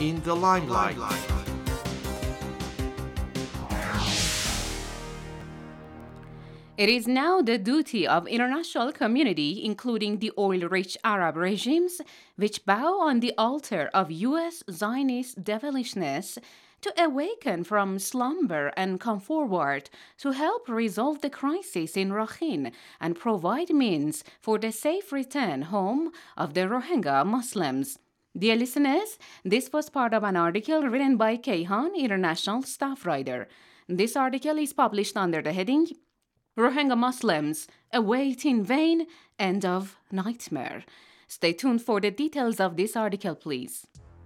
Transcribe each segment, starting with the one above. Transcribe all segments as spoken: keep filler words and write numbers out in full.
in the limelight. It is now the duty of international community, including the oil-rich Arab regimes, which bow on the altar of U S Zionist devilishness, to awaken from slumber and come forward to help resolve the crisis in Rakhine and provide means for the safe return home of the Rohingya Muslims. Dear listeners, this was part of an article written by Kayhan, international staff writer. This article is published under the heading Rohingya Muslims Await in Vain, End of Nightmare. Stay tuned for the details of this article, please.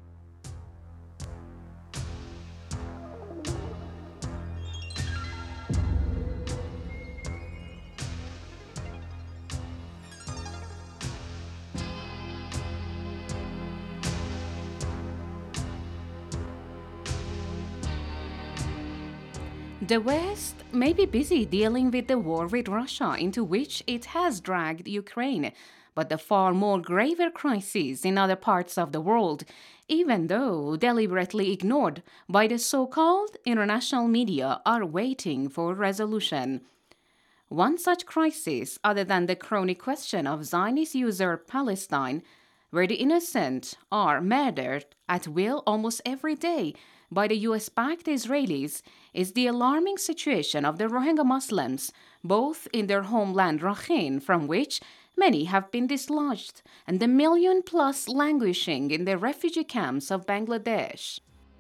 The West may be busy dealing with the war with Russia into which it has dragged Ukraine, but the far more graver crises in other parts of the world, even though deliberately ignored by the so-called international media, are waiting for resolution. One such crisis, other than the chronic question of Zionist usurped Palestine, where the innocent are murdered at will almost every day by the U S-backed Israelis, is the alarming situation of the Rohingya Muslims, both in their homeland Rakhine, from which many have been dislodged, and the million-plus languishing in the refugee camps of Bangladesh.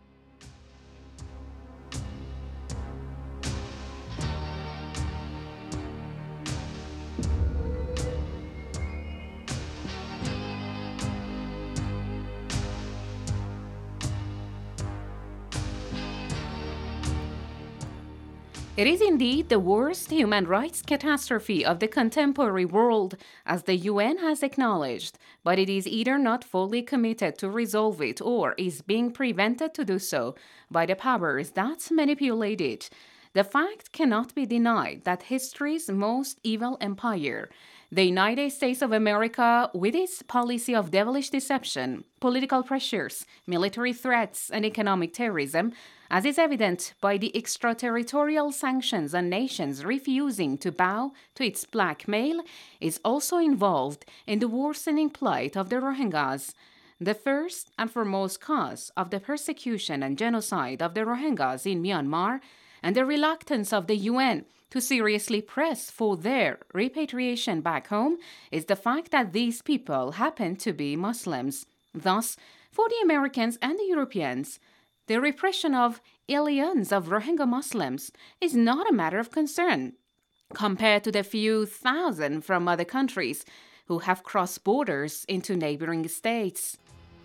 It is indeed the worst human rights catastrophe of the contemporary world, as the U N has acknowledged, but it is either not fully committed to resolve it or is being prevented to do so by the powers that manipulate it. The fact cannot be denied that history's most evil empire, the United States of America, with its policy of devilish deception, political pressures, military threats, and economic terrorism, as is evident by the extraterritorial sanctions on nations refusing to bow to its blackmail, is also involved in the worsening plight of the Rohingyas. The first and foremost cause of the persecution and genocide of the Rohingyas in Myanmar, and the reluctance of the U N to seriously press for their repatriation back home, is the fact that these people happen to be Muslims. Thus, for the Americans and the Europeans, the repression of millions of Rohingya Muslims is not a matter of concern compared to the few thousand from other countries who have crossed borders into neighboring states.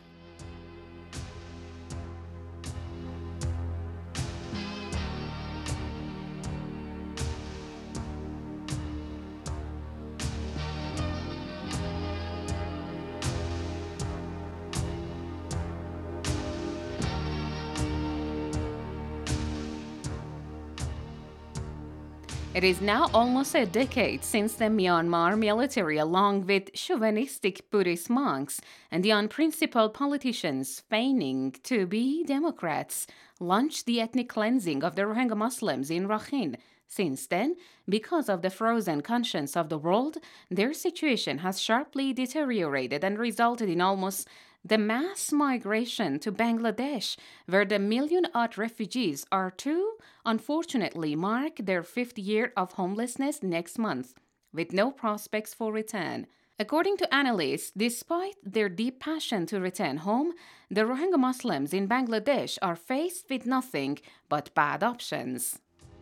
It is now almost a decade since the Myanmar military, along with chauvinistic Buddhist monks and the unprincipled politicians feigning to be Democrats, launched the ethnic cleansing of the Rohingya Muslims in Rakhine. Since then, because of the frozen conscience of the world, their situation has sharply deteriorated and resulted in almost the mass migration to Bangladesh, where the million-odd refugees are to, unfortunately, mark their fifth year of homelessness next month, with no prospects for return. According to analysts, despite their deep passion to return home, the Rohingya Muslims in Bangladesh are faced with nothing but bad options.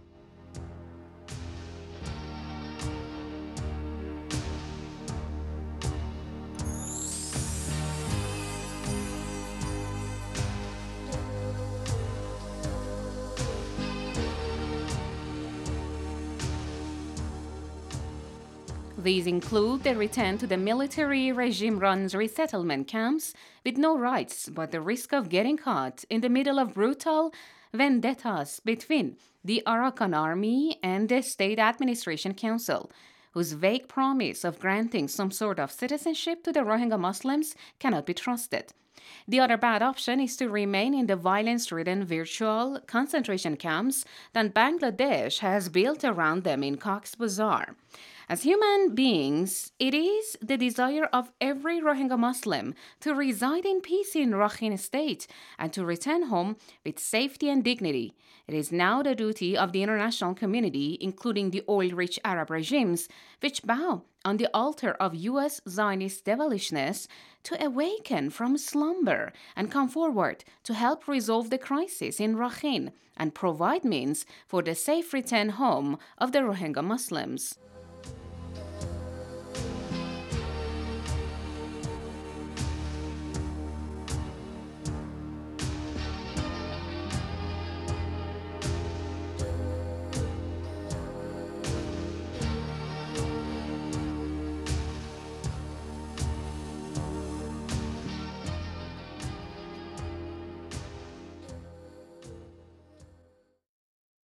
These include the return to the military regime-run resettlement camps with no rights but the risk of getting caught in the middle of brutal vendettas between the Arakan Army and the State Administration Council, whose vague promise of granting some sort of citizenship to the Rohingya Muslims cannot be trusted. The other bad option is to remain in the violence-ridden virtual concentration camps that Bangladesh has built around them in Cox's Bazar. As human beings, it is the desire of every Rohingya Muslim to reside in peace in Rakhine State and to return home with safety and dignity. It is now the duty of the international community, including the oil-rich Arab regimes, which bow on the altar of U S Zionist devilishness, to awaken from slumber and come forward to help resolve the crisis in Rakhine and provide means for the safe return home of the Rohingya Muslims.